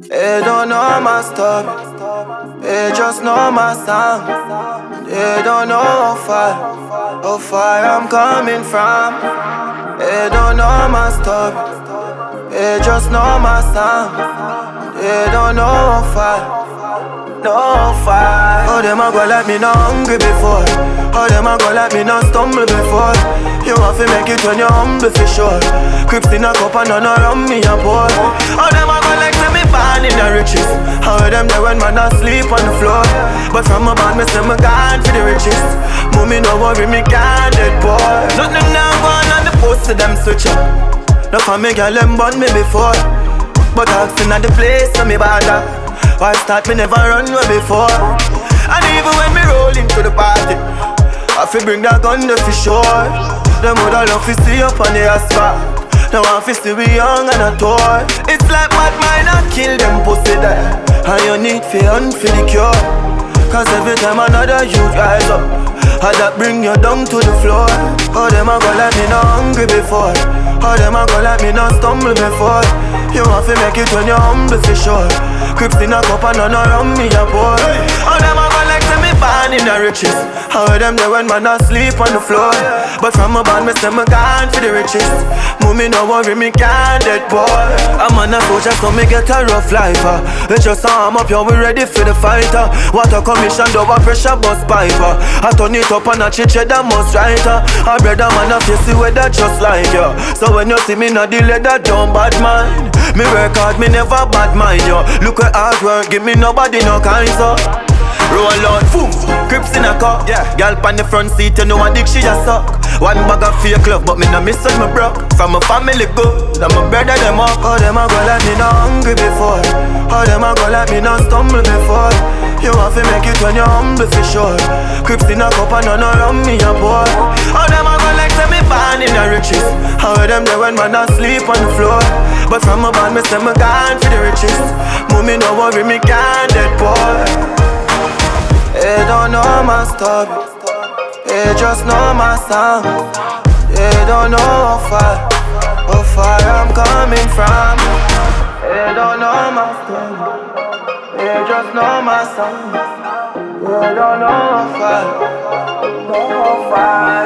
They don't know my story, they just know my sound. They don't know how far I'm coming from. They don't know my story, they just know my sound. They don't know no fire. Oh, them a go like me not hungry before. Oh, them a go like me not stumble before. You want to make it when you're humble for sure. Crips in a cup and none around me a pour. Oh, them a go like say me born in the riches. How them there when man asleep on the floor. But from a band me say me gone for the riches. Mommy no worry me can't dead boy. Nothing now going on the post to them switch up. No for me girl them born me before. But asking at the place so me bother. Why start me never run away before. And even when me roll into the party, I feel bring that gun to for sure. Them woulda love to see up on the asphalt. They want to see we young and a toy. It's like bad mind and kill them pussy there. And you need for the cure. Cause every time another youth rise up, how that bring you down to the floor. Oh, them a go like me not hungry before. Oh, them a go like me not stumble before. You want to make it when you're humble for sure. Crips in a cup and none around me a pour. Oh, them a go like say me born in the riches. How them there when man asleep on the floor. But from a band me say me gone for the riches. Mommy no worry me can't dead boy. I'm on a soldier so me get a rough life. It's just arm up, yo we ready for the fighter. Water commission, double pressure bus piper. I turn it up and I chiche that most writer. I brother man a face the weather just like you. So when you see me not delay that don't bad mind. Me work hard, me never bad mind yo. Look at hard work, give me nobody no kind so. Roll out, boom, Crips in a car. Yeah. Girl on the front seat, you know a dick she a suck. One bag of fake love, but me no miss when me broke. From my family good, and my brother them up. Oh, them a go like me not hungry before. Oh, them a go like me not stumble before. You want to make it when you're humble for sure. Crips in a cup and none around me a pour. Oh, them a go like say me born in the riches. How them there when man asleep on the floor. But from a band me say me gone for the riches. Mommy no worry me can't dead boy. They don't know my story, they just know my sound. They don't know how far I'm coming from. They don't know my story, they just know my sound. They don't know how far.